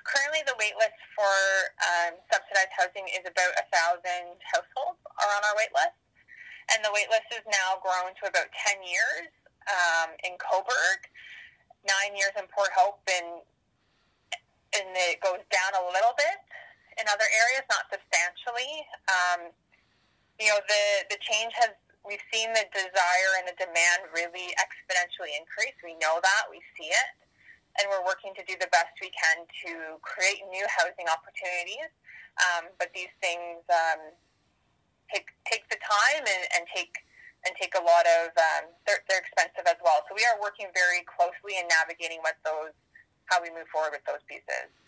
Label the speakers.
Speaker 1: Currently, the wait list for subsidized housing is about 1,000 households are on our wait list, and the wait list is now grown to about 10 years in Cobourg, 9 years in Port Hope, and it goes down a little bit in other areas, not substantially. The change we've seen the desire and the demand really exponentially increase. We know that, we see it, and we're working to do the best we can to create new housing opportunities. But these things take the time and take a lot of they're expensive as well. So we are working very closely in navigating how we move forward with those pieces.